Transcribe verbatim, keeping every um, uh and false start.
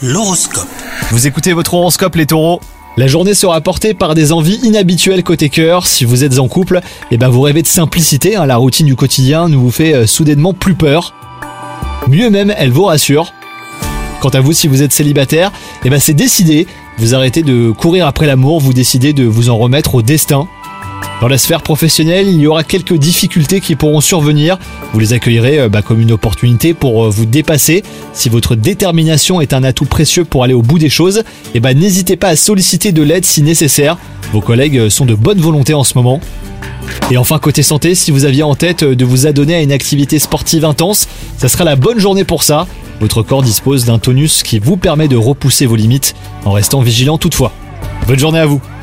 L'horoscope. Vous écoutez votre horoscope les taureaux. La journée sera portée par des envies inhabituelles côté cœur. Si vous êtes en couple, eh ben vous rêvez de simplicité, hein, la routine du quotidien ne vous fait euh, soudainement plus peur. Mieux même, elle vous rassure. Quant à vous, si vous êtes célibataire, eh ben c'est décidé. Vous arrêtez de courir après l'amour, vous décidez de vous en remettre au destin. Dans la sphère professionnelle, il y aura quelques difficultés qui pourront survenir. Vous les accueillerez euh, bah, comme une opportunité pour euh, vous dépasser. Si votre détermination est un atout précieux pour aller au bout des choses, eh ben, n'hésitez pas à solliciter de l'aide si nécessaire. Vos collègues euh, sont de bonne volonté en ce moment. Et enfin, côté santé, si vous aviez en tête de vous adonner à une activité sportive intense, ça sera la bonne journée pour ça. Votre corps dispose d'un tonus qui vous permet de repousser vos limites, en restant vigilant toutefois. Bonne journée à vous!